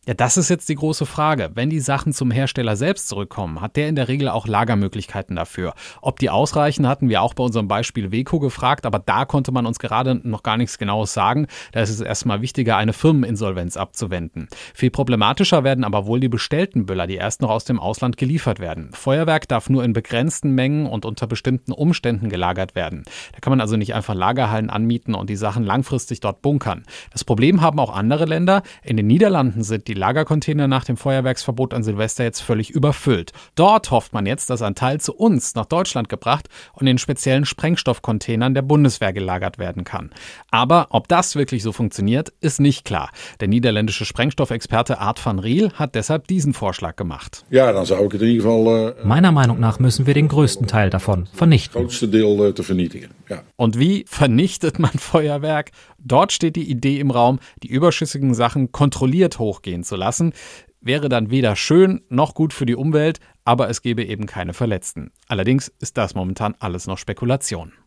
Ja, das ist jetzt die große Frage. Wenn die Sachen zum Hersteller selbst zurückkommen, hat der in der Regel auch Lagermöglichkeiten dafür. Ob die ausreichen, hatten wir auch bei unserem Beispiel Weco gefragt, aber da konnte man uns gerade noch gar nichts Genaues sagen. Da ist es erstmal wichtiger, eine Firmeninsolvenz abzuwenden. Viel problematischer werden aber wohl die bestellten Böller, die erst noch aus dem Ausland geliefert werden. Feuerwerk darf nur in begrenzten Mengen und unter bestimmten Umständen gelagert werden. Da kann man also nicht einfach Lagerhallen anmieten und die Sachen langfristig dort bunkern. Das Problem haben auch andere Länder. In den Niederlanden sind die Lagercontainer nach dem Feuerwerksverbot an Silvester jetzt völlig überfüllt. Dort hofft man jetzt, dass ein Teil zu uns nach Deutschland gebracht und in speziellen Sprengstoffcontainern der Bundeswehr gelagert werden kann. Aber ob das wirklich so funktioniert, ist nicht klar. Der niederländische Sprengstoffexperte Art van Riel hat deshalb diesen Vorschlag gemacht. Ja, dann zou ik in ieder Geval. Meiner Meinung nach müssen wir den größten Teil davon vernichten. Grootste Deel te vernietigen. Ja. Und wie vernichtet man Feuerwerk? Dort steht die Idee im Raum, die überschüssigen Sachen kontrolliert hochgehen zu lassen. Wäre dann weder schön noch gut für die Umwelt, aber es gäbe eben keine Verletzten. Allerdings ist das momentan alles noch Spekulation.